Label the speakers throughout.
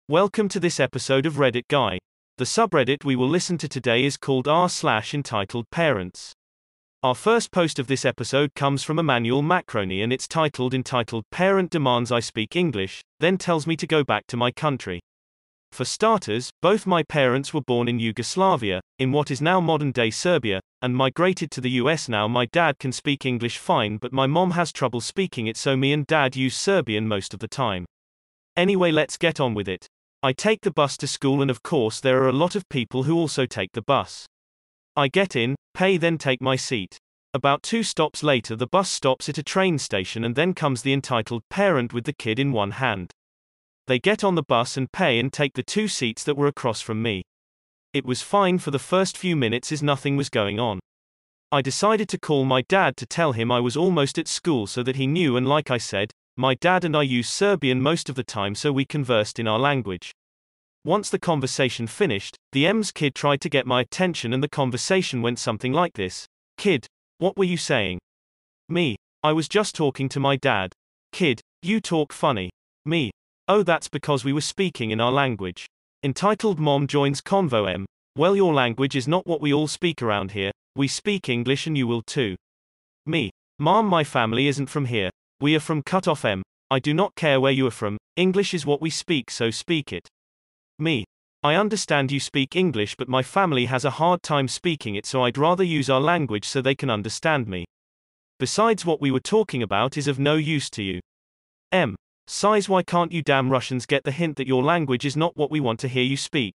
Speaker 1: Welcome to this episode of Reddit Guy. The subreddit we will listen to today is called r/entitled Parents. Our first post of this episode comes from Emmanuel Macroni and it's entitled Parent Demands I Speak English, then tells me to go back to my country. For starters, both my parents were born in Yugoslavia, in what is now modern-day Serbia, and migrated to the US. Now my dad can speak English fine but my mom has trouble speaking it, so me and dad use Serbian most of the time. Anyway, let's get on with it. I take the bus to school and of course there are a lot of people who also take the bus. I get in, pay, then take my seat. About 2 stops later the bus stops at a train station and then comes the entitled parent with the kid in one hand. They get on the bus and pay and take the 2 seats that were across from me. It was fine for the first few minutes as nothing was going on. I decided to call my dad to tell him I was almost at school so that he knew, and like I said, my dad and I use Serbian most of the time so we conversed in our language. Once the conversation finished, the EMS kid tried to get my attention and the conversation went something like this. Kid, what were you saying? Me, I was just talking to my dad. Kid, you talk funny. Me, oh, that's because we were speaking in our language. Entitled Mom joins convo. M, well, your language is not what we all speak around here, we speak English and you will too. Me, Mom, my family isn't from here. We are from cut off. M, I do not care where you are from, English is what we speak, so speak it. Me, I understand you speak English but my family has a hard time speaking it, so I'd rather use our language so they can understand me. Besides, what we were talking about is of no use to you. M, size, why can't you damn Russians get the hint that your language is not what we want to hear you speak?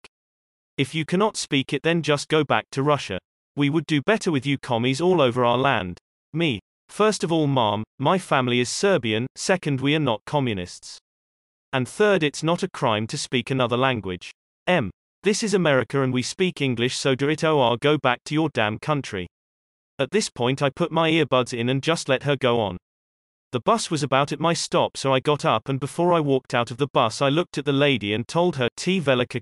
Speaker 1: If you cannot speak it, then just go back to Russia. We would do better with you commies all over our land. Me, first of all, Mom, my family is Serbian, second, we are not communists. And third, it's not a crime to speak another language. M, this is America and we speak English, so do it or go back to your damn country. At this point I put my earbuds in and just let her go on. The bus was about at my stop, so I got up and before I walked out of the bus I looked at the lady and told her T velika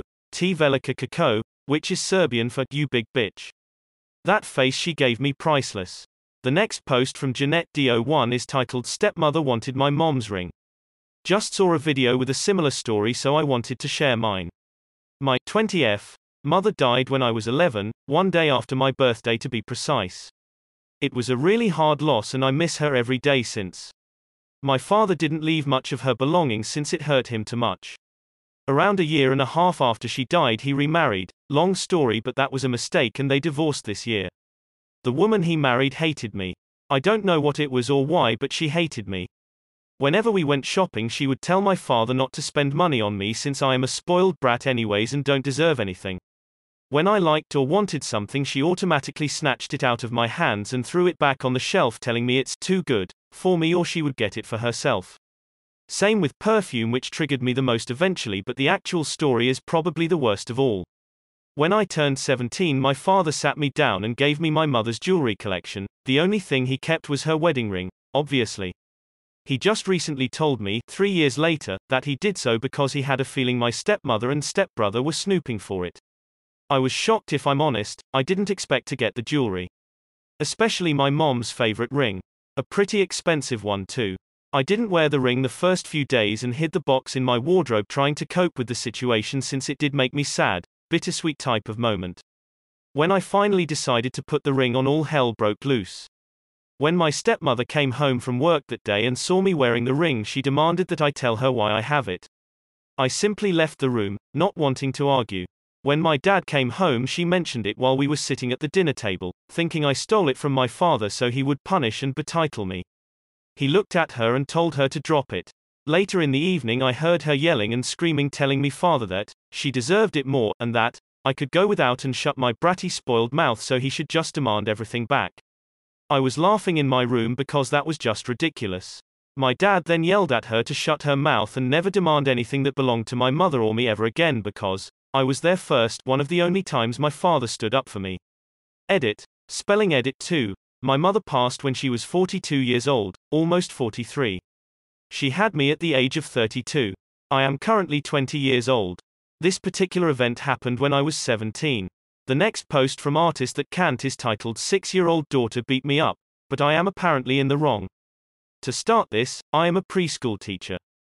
Speaker 1: kako, which is Serbian for you big bitch. That face she gave me priceless. The next post from Jeanette Do1 is titled Stepmother Wanted My Mom's Ring. Just saw a video with a similar story, so I wanted to share mine. My 20th mother died when I was 11, one day after my birthday to be precise. It was a really hard loss and I miss her every day since. My father didn't leave much of her belongings since it hurt him too much. Around 1.5 years after she died he remarried, long story but that was a mistake and they divorced this year. The woman he married hated me. I don't know what it was or why, but she hated me. Whenever we went shopping she would tell my father not to spend money on me since I am a spoiled brat anyways and don't deserve anything. When I liked or wanted something she automatically snatched it out of my hands and threw it back on the shelf telling me it's too good for me or she would get it for herself. Same with perfume, which triggered me the most eventually, but the actual story is probably the worst of all. When I turned 17 my father sat me down and gave me my mother's jewelry collection. The only thing he kept was her wedding ring, obviously. He just recently told me, 3 years later, that he did so because he had a feeling my stepmother and stepbrother were snooping for it. I was shocked, if I'm honest. I didn't expect to get the jewelry. Especially my mom's favorite ring. A pretty expensive one too. I didn't wear the ring the first few days and hid the box in my wardrobe trying to cope with the situation since it did make me sad, bittersweet type of moment. When I finally decided to put the ring on, all hell broke loose. When my stepmother came home from work that day and saw me wearing the ring, she demanded that I tell her why I have it. I simply left the room, not wanting to argue. When my dad came home she mentioned it while we were sitting at the dinner table, thinking I stole it from my father so he would punish and betitle me. He looked at her and told her to drop it. Later in the evening I heard her yelling and screaming, telling me father that she deserved it more, and that I could go without and shut my bratty spoiled mouth so he should just demand everything back. I was laughing in my room because that was just ridiculous. My dad then yelled at her to shut her mouth and never demand anything that belonged to my mother or me ever again because I was there first, one of the only times my father stood up for me. Edit. Spelling edit 2. My mother passed when she was 42 years old, almost 43. She had me at the age of 32. I am currently 20 years old. This particular event happened when I was 17. The next post from Artist That Can't is titled 6-year-old daughter beat me up, but I am apparently in the wrong. To start this, I am a preschool teacher.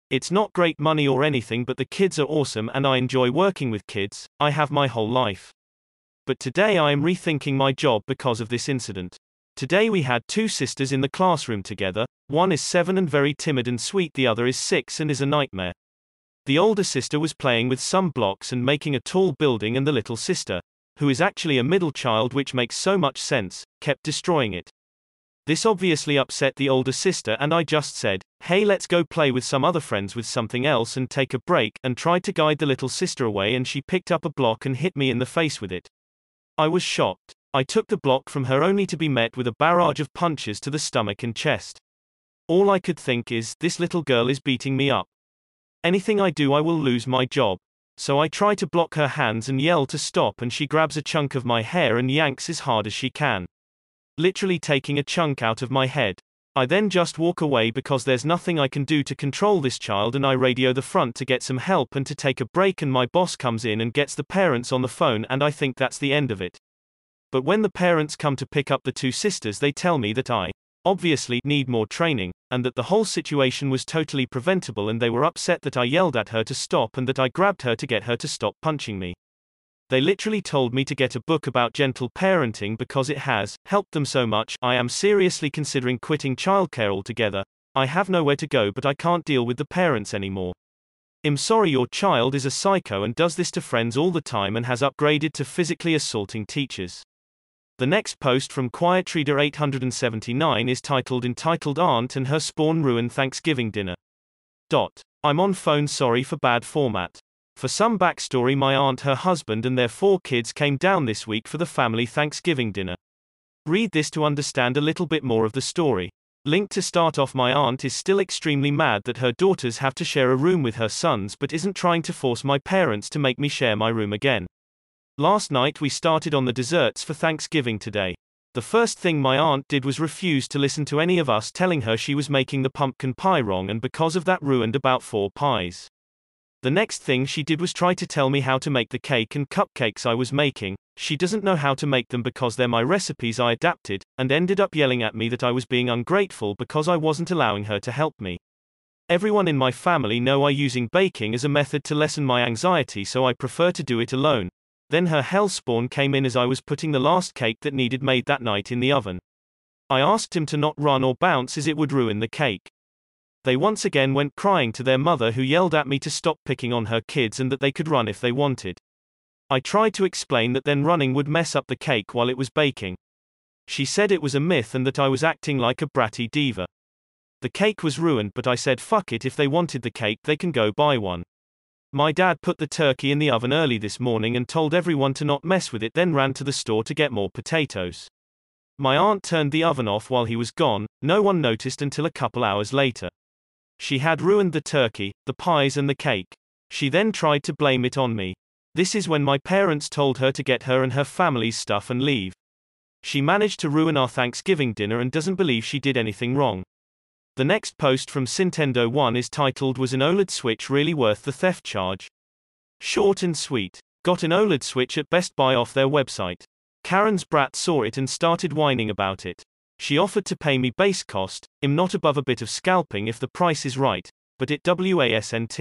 Speaker 1: It's not great money or anything, but the kids are awesome and I enjoy working with kids. I have my whole life. But today I am rethinking my job because of this incident. Today we had two sisters in the classroom together. One is 7 and very timid and sweet, the other is 6 and is a nightmare. The older sister was playing with some blocks and making a tall building, and the little sister, who is actually a middle child, which makes so much sense, kept destroying it. This obviously upset the older sister, and I just said, "Hey, let's go play with some other friends with something else and take a break," and tried to guide the little sister away, and she picked up a block and hit me in the face with it. I was shocked. I took the block from her only to be met with a barrage of punches to the stomach and chest. All I could think is, this little girl is beating me up. Anything I do, I will lose my job. So I try to block her hands and yell to stop, and she grabs a chunk of my hair and yanks as hard as she can. Literally taking a chunk out of my head. I then just walk away because there's nothing I can do to control this child, and I radio the front to get some help and to take a break, and my boss comes in and gets the parents on the phone, and I think that's the end of it. But when the parents come to pick up the two sisters, they tell me that I obviously need more training, and that the whole situation was totally preventable, and they were upset that I yelled at her to stop and that I grabbed her to get her to stop punching me. They literally told me to get a book about gentle parenting because it has helped them so much. I am seriously considering quitting childcare altogether. I have nowhere to go, but I can't deal with the parents anymore. I'm sorry, your child is a psycho and does this to friends all the time and has upgraded to physically assaulting teachers. The next post from QuietReader 879 is entitled Aunt and Her Spawn Ruin Thanksgiving Dinner. I'm on phone, sorry for bad format. For some backstory, my aunt, her husband and their 4 kids came down this week for the family Thanksgiving dinner. Read this to understand a little bit more of the story. Link to start off, my aunt is still extremely mad that her daughters have to share a room with her sons, but isn't trying to force my parents to make me share my room again. Last night we started on the desserts for Thanksgiving today. The first thing my aunt did was refuse to listen to any of us telling her she was making the pumpkin pie wrong, and because of that ruined about 4 pies. The next thing she did was try to tell me how to make the cake and cupcakes I was making. She doesn't know how to make them because they're my recipes I adapted, and ended up yelling at me that I was being ungrateful because I wasn't allowing her to help me. Everyone in my family know I using baking as a method to lessen my anxiety, so I prefer to do it alone. Then her hellspawn came in as I was putting the last cake that needed made that night in the oven. I asked him to not run or bounce as it would ruin the cake. They once again went crying to their mother, who yelled at me to stop picking on her kids and that they could run if they wanted. I tried to explain that then running would mess up the cake while it was baking. She said it was a myth and that I was acting like a bratty diva. The cake was ruined, but I said fuck it, if they wanted the cake they can go buy one. My dad put the turkey in the oven early this morning and told everyone to not mess with it, then ran to the store to get more potatoes. My aunt turned the oven off while he was gone. No one noticed until a couple hours later. She had ruined the turkey, the pies and the cake. She then tried to blame it on me. This is when my parents told her to get her and her family's stuff and leave. She managed to ruin our Thanksgiving dinner and doesn't believe she did anything wrong. The next post from Sintendo 1 is titled, Was an OLED Switch really worth the theft charge? Short and sweet. Got an OLED Switch at Best Buy off their website. Karen's brat saw it and started whining about it. She offered to pay me base cost. I'm not above a bit of scalping if the price is right, but it wasn't.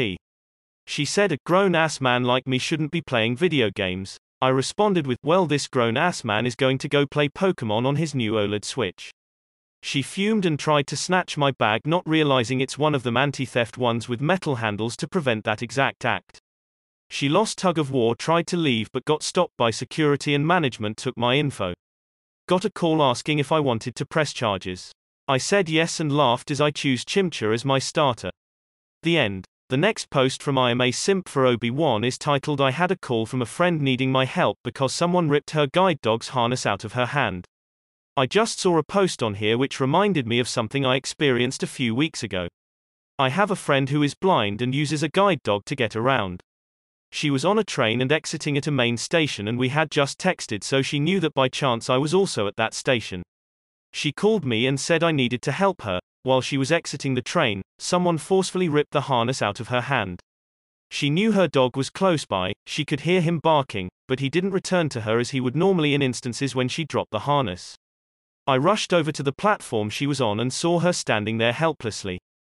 Speaker 1: She said a grown-ass man like me shouldn't be playing video games. I responded with, well, this grown-ass man is going to go play Pokemon on his new OLED Switch. She fumed and tried to snatch my bag, not realizing it's one of them anti-theft ones with metal handles to prevent that exact act. She lost tug of war, tried to leave but got stopped by security and management took my info. Got a call asking if I wanted to press charges. I said yes and laughed as I choose Chimchar as my starter. The end. The next post from I am a simp for Obi-Wan is titled, I had a call from a friend needing my help because someone ripped her guide dog's harness out of her hand. I just saw a post on here which reminded me of something I experienced a few weeks ago. I have a friend who is blind and uses a guide dog to get around. She was on a train and exiting at a main station, and we had just texted, so she knew that by chance I was also at that station. She called me and said I needed to help her. While she was exiting the train, someone forcefully ripped the harness out of her hand. She knew her dog was close by, she could hear him barking, but he didn't return to her as he would normally in instances when she dropped the harness. I rushed over to the platform she was on and saw her standing there helplessly.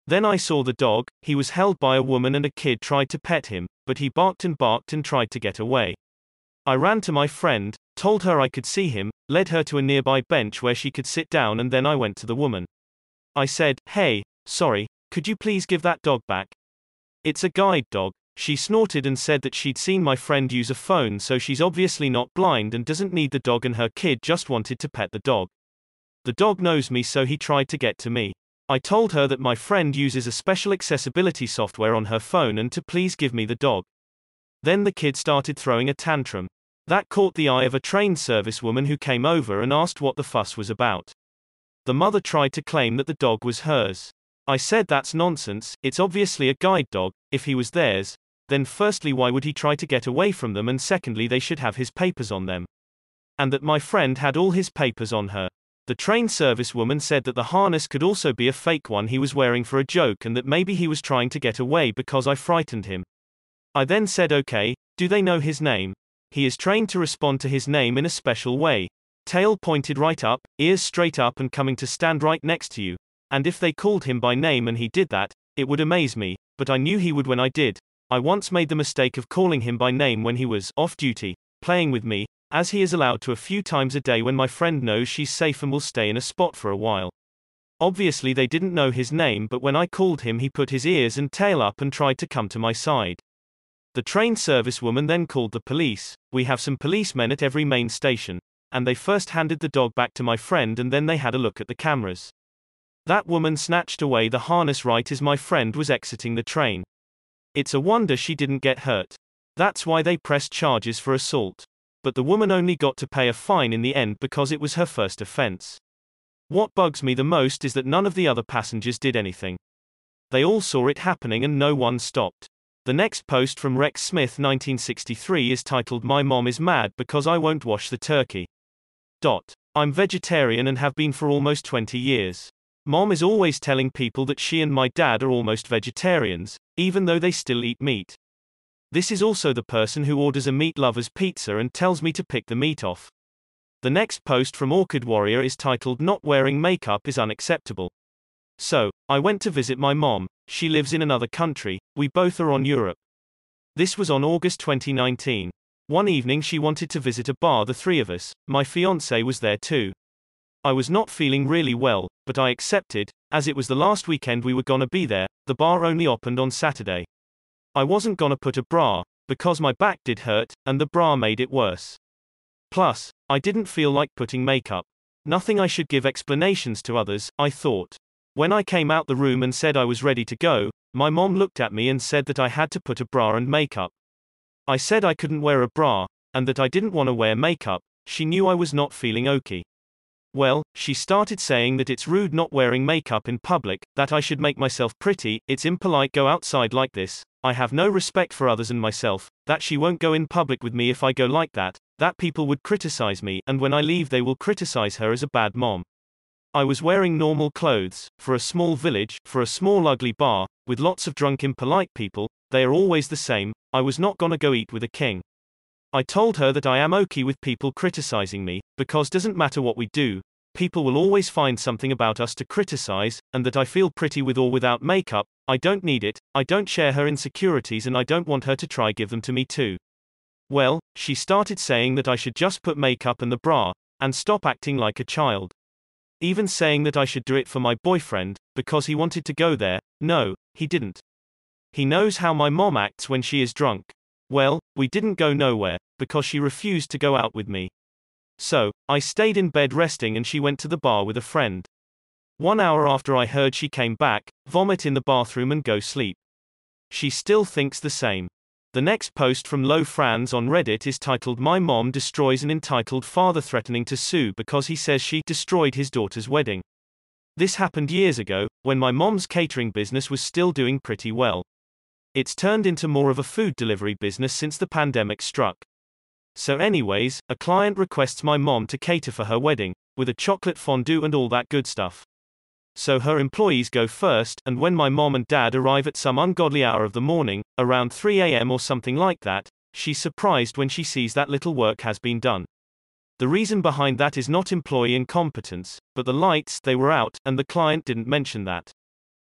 Speaker 1: Then I saw the dog. He was held by a woman and a kid tried to pet him, but he barked and tried to get away. I ran to my friend, told her I could see him, led her to a nearby bench where she could sit down, and then I went to the woman. I said, "Hey, sorry, could you please give that dog back? It's a guide dog." She snorted and said that she'd seen my friend use a phone, so she's obviously not blind and doesn't need the dog, and her kid just wanted to pet the dog. The dog knows me, so he tried to get to me. I told her that my friend uses a special accessibility software on her phone and to please give me the dog. Then the kid started throwing a tantrum. That caught the eye of a trained service woman who came over and asked what the fuss was about. The mother tried to claim that the dog was hers. I said that's nonsense, it's obviously a guide dog. If he was theirs, then firstly why would he try to get away from them, and secondly they should have his papers on them. And that my friend had all his papers on her. The trained service woman said that the harness could also be a fake one he was wearing for a joke, and that maybe he was trying to get away because I frightened him. I then said, okay, do they know his name? He is trained to respond to his name in a special way. Tail pointed right up, ears straight up and coming to stand right next to you. And if they called him by name and he did that, it would amaze me, but I knew he would when I did. I once made the mistake of calling him by name when he was off duty, playing with me, as he is allowed to a few times a day when my friend knows she's safe and will stay in a spot for a while. Obviously they didn't know his name, but when I called him he put his ears and tail up and tried to come to my side. The trained service woman then called the police. We have some policemen at every main station, and they first handed the dog back to my friend and then they had a look at the cameras. That woman snatched away the harness right as my friend was exiting the train. It's a wonder she didn't get hurt. That's why they pressed charges for assault. But the woman only got to pay a fine in the end because it was her first offense. What bugs me the most is that none of the other passengers did anything. They all saw it happening and no one stopped. The next post from Rex Smith 1963 is titled "My Mom is Mad Because I Won't Wash the Turkey." I'm vegetarian and have been for almost 20 years. Mom is always telling people that she and my dad are almost vegetarians, even though they still eat meat. This is also the person who orders a meat lover's pizza and tells me to pick the meat off. The next post from Orchid Warrior is titled "Not Wearing Makeup is Unacceptable." So, I went to visit my mom. She lives in another country, we both are on Europe. This was on August 2019. One evening she wanted to visit a bar, the three of us, my fiancé was there too. I was not feeling really well, but I accepted, as it was the last weekend we were gonna be there. The bar only opened on Saturday. I wasn't gonna put a bra, because my back did hurt, and the bra made it worse. Plus, I didn't feel like putting makeup. Nothing I should give explanations to others, I thought. When I came out the room and said I was ready to go, my mom looked at me and said that I had to put a bra and makeup. I said I couldn't wear a bra, and that I didn't want to wear makeup. She knew I was not feeling okay. Well, she started saying that it's rude not wearing makeup in public, that I should make myself pretty, it's impolite go outside like this, I have no respect for others and myself, that she won't go in public with me if I go like that people would criticize me, and when I leave they will criticize her as a bad mom. I was wearing normal clothes, for a small village, for a small ugly bar, with lots of drunk impolite people, they are always the same, I was not gonna go eat with a king. I told her that I am okay with people criticizing me, because doesn't matter what we do, people will always find something about us to criticize, and that I feel pretty with or without makeup, I don't need it, I don't share her insecurities and I don't want her to try give them to me too. Well, she started saying that I should just put makeup and the bra, and stop acting like a child. Even saying that I should do it for my boyfriend, because he wanted to go there. No, he didn't. He knows how my mom acts when she is drunk. Well, we didn't go nowhere, because she refused to go out with me. So, I stayed in bed resting and she went to the bar with a friend. 1 hour after I heard she came back, vomit in the bathroom and go sleep. She still thinks the same. The next post from Low Franz on Reddit is titled "My Mom Destroys an Entitled Father Threatening to Sue Because He Says She Destroyed His Daughter's Wedding." This happened years ago, when my mom's catering business was still doing pretty well. It's turned into more of a food delivery business since the pandemic struck. So anyways, a client requests my mom to cater for her wedding, with a chocolate fondue and all that good stuff. So her employees go first, and when my mom and dad arrive at some ungodly hour of the morning, around 3 a.m. or something like that, she's surprised when she sees that little work has been done. The reason behind that is not employee incompetence, but the lights, they were out, and the client didn't mention that.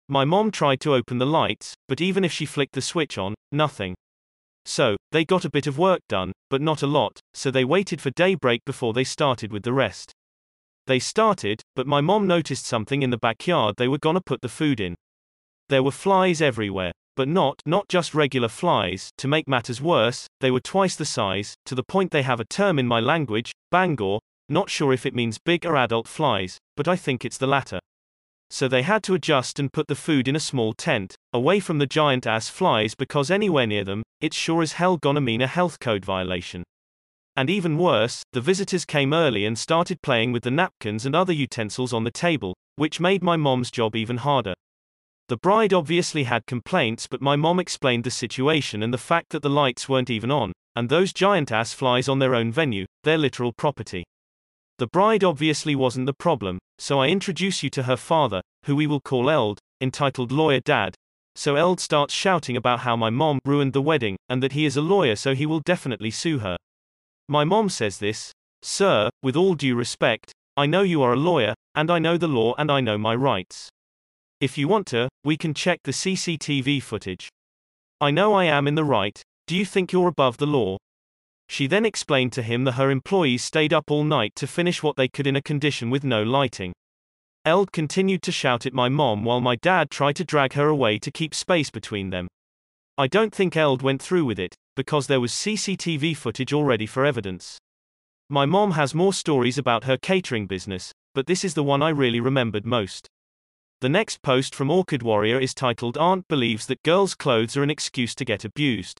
Speaker 1: My mom tried to open the lights, but even if she flicked the switch on, nothing. So, they got a bit of work done, but not a lot, so they waited for daybreak before they started with the rest. They started, but my mom noticed something in the backyard they were gonna put the food in. There were flies everywhere. But not just regular flies. To make matters worse, they were twice the size, to the point they have a term in my language, Bangor, not sure if it means big or adult flies, but I think it's the latter. So they had to adjust and put the food in a small tent, away from the giant ass flies because anywhere near them, it's sure as hell gonna mean a health code violation. And even worse, the visitors came early and started playing with the napkins and other utensils on the table, which made my mom's job even harder. The bride obviously had complaints, but my mom explained the situation and the fact that the lights weren't even on, and those giant ass flies on their own venue, their literal property. The bride obviously wasn't the problem, so I introduce you to her father, who we will call Eld, entitled Lawyer Dad. So Eld starts shouting about how my mom ruined the wedding, and that he is a lawyer so he will definitely sue her. My mom says this, "Sir, with all due respect, I know you are a lawyer, and I know the law and I know my rights. If you want to, we can check the CCTV footage. I know I am in the right, do you think you're above the law?" She then explained to him that her employees stayed up all night to finish what they could in a condition with no lighting. Eld continued to shout at my mom while my dad tried to drag her away to keep space between them. I don't think Eld went through with it, because there was CCTV footage already for evidence. My mom has more stories about her catering business, but this is the one I really remembered most. The next post from Orchid Warrior is titled "Aunt Believes That Girls' Clothes Are an Excuse to Get Abused."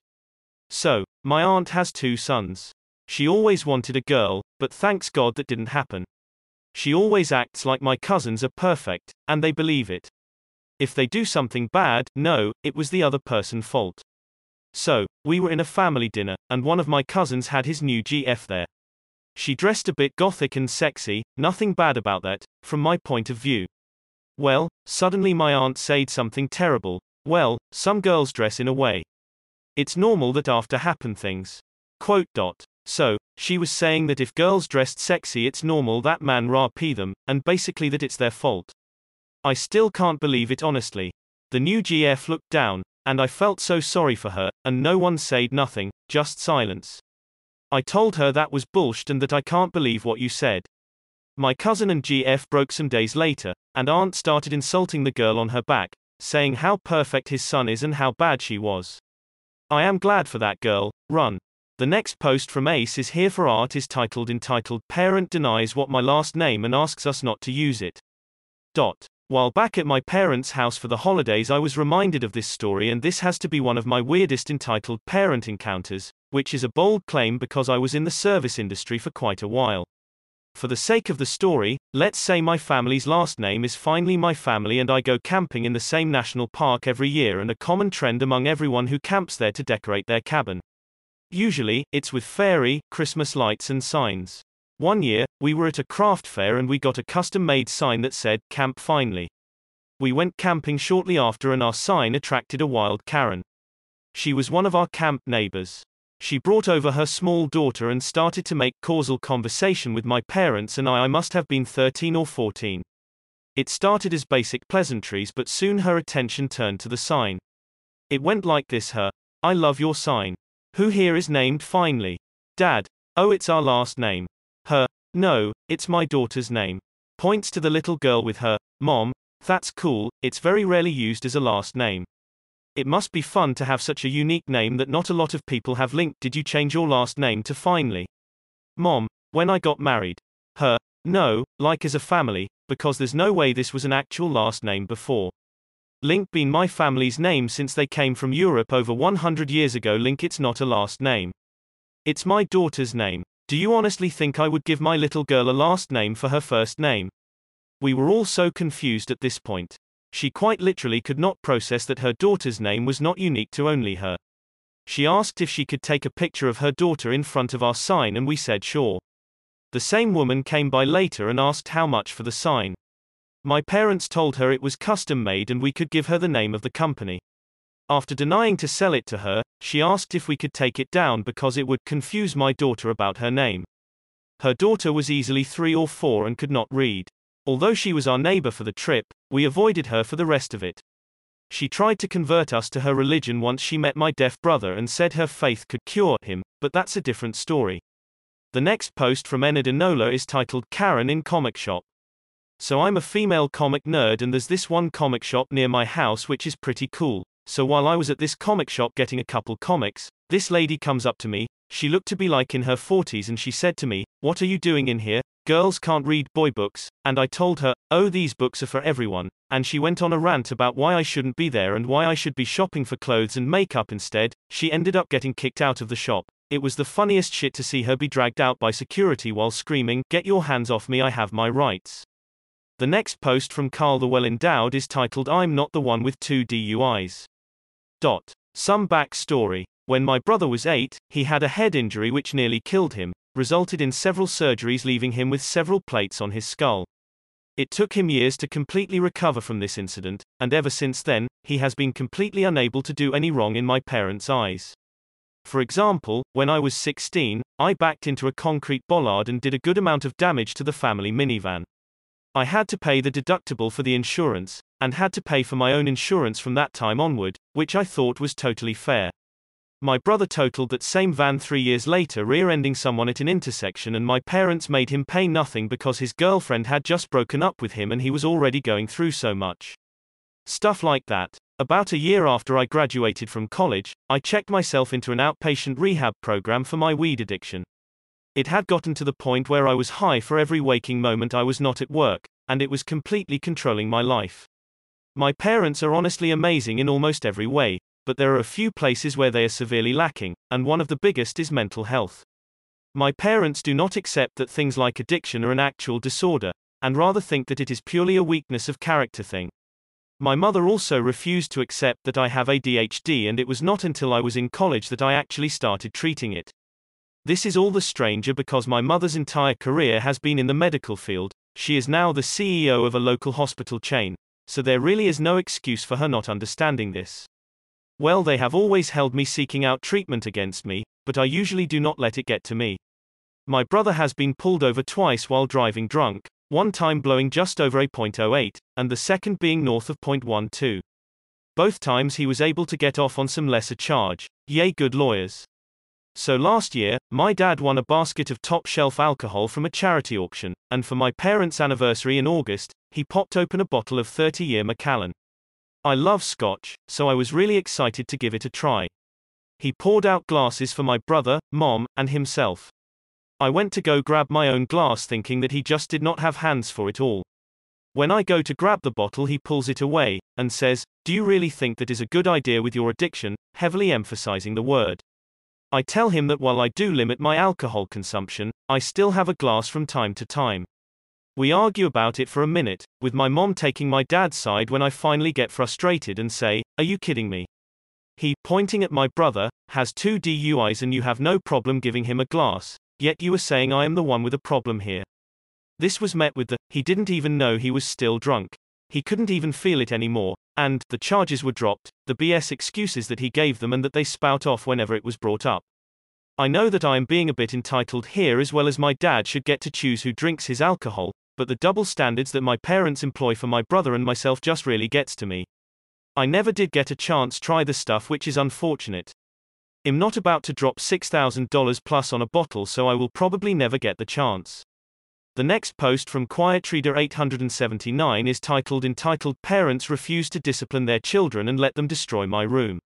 Speaker 1: So, my aunt has 2 sons. She always wanted a girl, but thanks God that didn't happen. She always acts like my cousins are perfect, and they believe it. If they do something bad, no, it was the other person's fault. So, we were in a family dinner, and one of my cousins had his new GF there. She dressed a bit gothic and sexy, nothing bad about that, from my point of view. Well, suddenly my aunt said something terrible. Well, some girls dress in a way. It's normal that after happen things. Quote. So, she was saying that if girls dressed sexy it's normal that man pee them, and basically that it's their fault. I still can't believe it honestly. The new GF looked down, and I felt so sorry for her, and no one said nothing, just silence. I told her that was bullshit and that I can't believe what you said. My cousin and GF broke some days later, and aunt started insulting the girl on her back, saying how perfect his son is and how bad she was. I am glad for that girl, run. The next post from Ace is here for art is entitled "Parent Denies What My Last Name and Asks Us Not to Use It." While back at my parents' house for the holidays I was reminded of this story, and this has to be one of my weirdest entitled parent encounters, which is a bold claim because I was in the service industry for quite a while. For the sake of the story, let's say my family's last name is finally my family and I go camping in the same national park every year, and a common trend among everyone who camps there to decorate their cabin. Usually, it's with fairy, Christmas lights and signs. One year, we were at a craft fair and we got a custom-made sign that said, "Camp Finely." We went camping shortly after and our sign attracted a wild Karen. She was one of our camp neighbors. She brought over her small daughter and started to make causal conversation with my parents and I must have been 13 or 14. It started as basic pleasantries, but soon her attention turned to the sign. It went like this: "I love your sign. Who here is named Finely? Dad. Oh, it's our last name. No, it's my daughter's name." Points to the little girl with her, "Mom, that's cool, it's very rarely used as a last name. It must be fun to have such a unique name that not a lot of people have linked. Did you change your last name to Finely?" "Mom, when I got married." No, like as a family, because there's no way this was an actual last name before. Link been my family's name since they came from Europe over 100 years ago. Link, it's not a last name. It's my daughter's name. Do you honestly think I would give my little girl a last name for her first name? We were all so confused at this point. She quite literally could not process that her daughter's name was not unique to only her. She asked if she could take a picture of her daughter in front of our sign and we said sure. The same woman came by later and asked how much for the sign. My parents told her it was custom made and we could give her the name of the company. After denying to sell it to her, she asked if we could take it down because it would confuse my daughter about her name. Her daughter was easily 3 or 4 and could not read. Although she was our neighbor for the trip, we avoided her for the rest of it. She tried to convert us to her religion once she met my deaf brother and said her faith could cure him, but that's a different story. The next post from Enid Enola is titled Karen in Comic Shop. So I'm a female comic nerd and there's this one comic shop near my house which is pretty cool. So while I was at this comic shop getting a couple comics, this lady comes up to me. She looked to be like in her 40s and she said to me, "What are you doing in here? Girls can't read boy books." And I told her, "Oh, these books are for everyone." And she went on a rant about why I shouldn't be there and why I should be shopping for clothes and makeup instead. She ended up getting kicked out of the shop. It was the funniest shit to see her be dragged out by security while screaming, "Get your hands off me, I have my rights." The next post from Carl the Well Endowed is titled I'm Not the One with 2 DUIs. Some backstory. When my brother was 8, he had a head injury which nearly killed him, resulted in several surgeries leaving him with several plates on his skull. It took him years to completely recover from this incident, and ever since then, he has been completely unable to do any wrong in my parents' eyes. For example, when I was 16, I backed into a concrete bollard and did a good amount of damage to the family minivan. I had to pay the deductible for the insurance, and had to pay for my own insurance from that time onward, which I thought was totally fair. My brother totaled that same van 3 years later, rear-ending someone at an intersection, and my parents made him pay nothing because his girlfriend had just broken up with him and he was already going through so much. Stuff like that. About a year after I graduated from college, I checked myself into an outpatient rehab program for my weed addiction. It had gotten to the point where I was high for every waking moment I was not at work, and it was completely controlling my life. My parents are honestly amazing in almost every way, but there are a few places where they are severely lacking, and one of the biggest is mental health. My parents do not accept that things like addiction are an actual disorder, and rather think that it is purely a weakness of character thing. My mother also refused to accept that I have ADHD, and it was not until I was in college that I actually started treating it. This is all the stranger because my mother's entire career has been in the medical field. She is now the CEO of a local hospital chain, so there really is no excuse for her not understanding this. Well, they have always held me seeking out treatment against me, but I usually do not let it get to me. My brother has been pulled over twice while driving drunk, one time blowing just over a .08, and the second being north of .12. Both times he was able to get off on some lesser charge. Yay, good lawyers. So last year, my dad won a basket of top-shelf alcohol from a charity auction, and for my parents' anniversary in August, he popped open a bottle of 30-year Macallan. I love scotch, so I was really excited to give it a try. He poured out glasses for my brother, mom, and himself. I went to go grab my own glass thinking that he just did not have hands for it all. When I go to grab the bottle, he pulls it away, and says, "Do you really think that is a good idea with your addiction?" heavily emphasizing the word. I tell him that while I do limit my alcohol consumption, I still have a glass from time to time. We argue about it for a minute, with my mom taking my dad's side when I finally get frustrated and say, "Are you kidding me? He, pointing at my brother, has 2 DUIs and you have no problem giving him a glass, yet you are saying I am the one with a problem here." This was met with the, "He didn't even know he was still drunk. He couldn't even feel it anymore," and "the charges were dropped," the BS excuses that he gave them and that they spout off whenever it was brought up. I know that I am being a bit entitled here, as well as my dad should get to choose who drinks his alcohol, but the double standards that my parents employ for my brother and myself just really gets to me. I never did get a chance try the stuff, which is unfortunate. I'm not about to drop $6,000 plus on a bottle, so I will probably never get the chance. The next post from Quiet Reader 879 is entitled Parents Refuse to Discipline Their Children and Let Them Destroy My Room.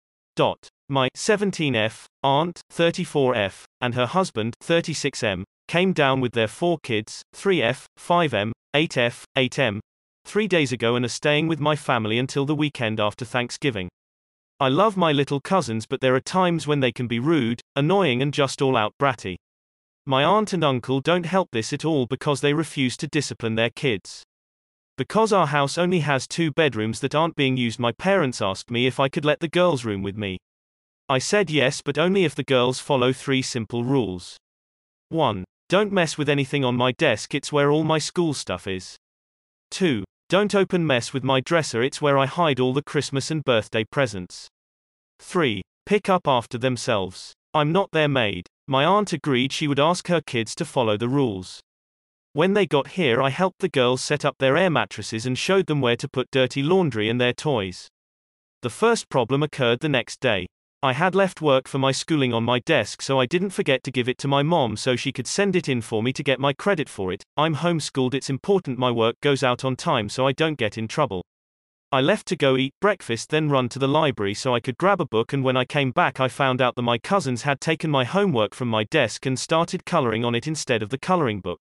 Speaker 1: My 17F aunt, 34F, and her husband, 36M, came down with their 4 kids, 3F, 5M, 8F, 8M, 3 days ago and are staying with my family until the weekend after Thanksgiving. I love my little cousins, but there are times when they can be rude, annoying, and just all out bratty. My aunt and uncle don't help this at all because they refuse to discipline their kids. Because our house only has 2 bedrooms that aren't being used, my parents asked me if I could let the girls room with me. I said yes, but only if the girls follow 3 simple rules. 1. Don't mess with anything on my desk, it's where all my school stuff is. 2. Don't mess with my dresser, it's where I hide all the Christmas and birthday presents. 3. Pick up after themselves. I'm not their maid. My aunt agreed she would ask her kids to follow the rules. When they got here, I helped the girls set up their air mattresses and showed them where to put dirty laundry and their toys. The first problem occurred the next day. I had left work for my schooling on my desk, so I didn't forget to give it to my mom so she could send it in for me to get my credit for it. I'm homeschooled, it's important my work goes out on time so I don't get in trouble. I left to go eat breakfast, then run to the library so I could grab a book, and when I came back I found out that my cousins had taken my homework from my desk and started coloring on it instead of the coloring book.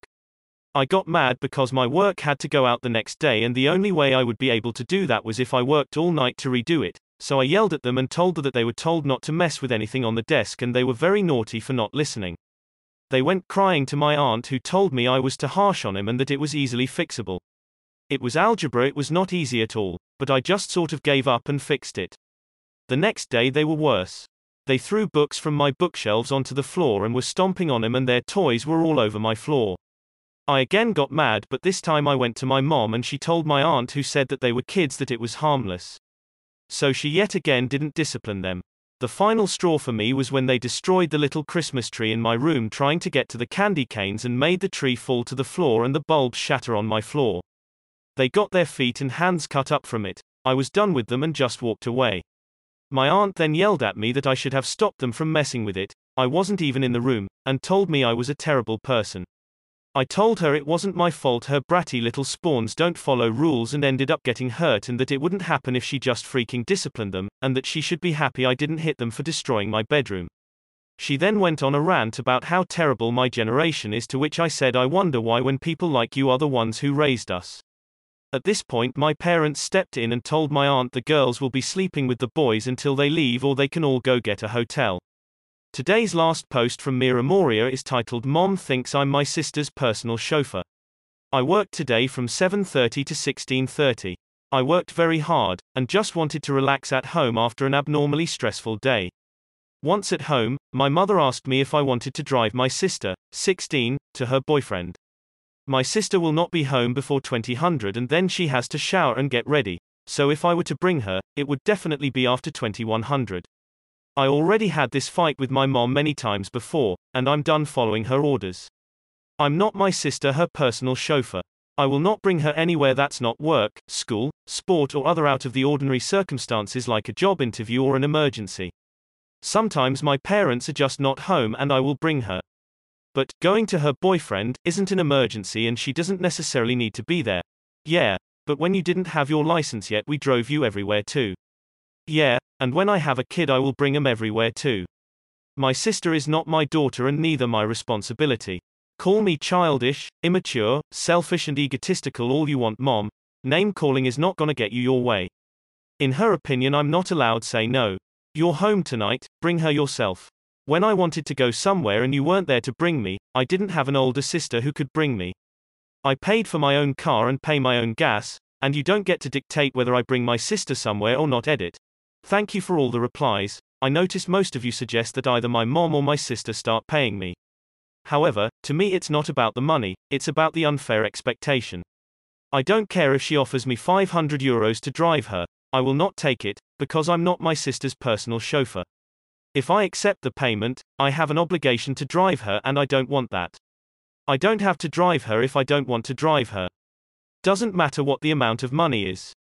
Speaker 1: I got mad because my work had to go out the next day and the only way I would be able to do that was if I worked all night to redo it, so I yelled at them and told them that they were told not to mess with anything on the desk and they were very naughty for not listening. They went crying to my aunt, who told me I was too harsh on him and that it was easily fixable. It was algebra, it was not easy at all, but I just sort of gave up and fixed it. The next day they were worse. They threw books from my bookshelves onto the floor and were stomping on them, and their toys were all over my floor. I again got mad, but this time I went to my mom and she told my aunt, who said that they were kids, that it was harmless. So she yet again didn't discipline them. The final straw for me was when they destroyed the little Christmas tree in my room trying to get to the candy canes and made the tree fall to the floor and the bulbs shatter on my floor. They got their feet and hands cut up from it. I was done with them and just walked away. My aunt then yelled at me that I should have stopped them from messing with it. I wasn't even in the room, and told me I was a terrible person. I told her it wasn't my fault her bratty little spawns don't follow rules and ended up getting hurt, and that it wouldn't happen if she just freaking disciplined them, and that she should be happy I didn't hit them for destroying my bedroom. She then went on a rant about how terrible my generation is, to which I said I wonder why, when people like you are the ones who raised us. At this point my parents stepped in and told my aunt the girls will be sleeping with the boys until they leave, or they can all go get a hotel. Today's last post from Mira Moria is titled "Mom Thinks I'm My Sister's Personal Chauffeur." I worked today from 7:30 to 16:30. I worked very hard, and just wanted to relax at home after an abnormally stressful day. Once at home, my mother asked me if I wanted to drive my sister, 16, to her boyfriend. My sister will not be home before 2000 and then she has to shower and get ready, so if I were to bring her, it would definitely be after 2100. I already had this fight with my mom many times before, and I'm done following her orders. I'm not my sister her personal chauffeur. I will not bring her anywhere that's not work, school, sport, or other out of the ordinary circumstances like a job interview or an emergency. Sometimes my parents are just not home and I will bring her. But going to her boyfriend isn't an emergency and she doesn't necessarily need to be there. Yeah, but when you didn't have your license yet we drove you everywhere too. Yeah, and when I have a kid I will bring him everywhere too. My sister is not my daughter and neither my responsibility. Call me childish, immature, selfish and egotistical all you want, Mom. Name calling is not gonna get you your way. In her opinion I'm not allowed say no. You're home tonight, bring her yourself. When I wanted to go somewhere and you weren't there to bring me, I didn't have an older sister who could bring me. I paid for my own car and pay my own gas, and you don't get to dictate whether I bring my sister somewhere or not. Edit. Thank you for all the replies. I notice most of you suggest that either my mom or my sister start paying me. However, to me it's not about the money, it's about the unfair expectation. I don't care if she offers me €500 to drive her, I will not take it, because I'm not my sister's personal chauffeur. If I accept the payment, I have an obligation to drive her and I don't want that. I don't have to drive her if I don't want to drive her. Doesn't matter what the amount of money is.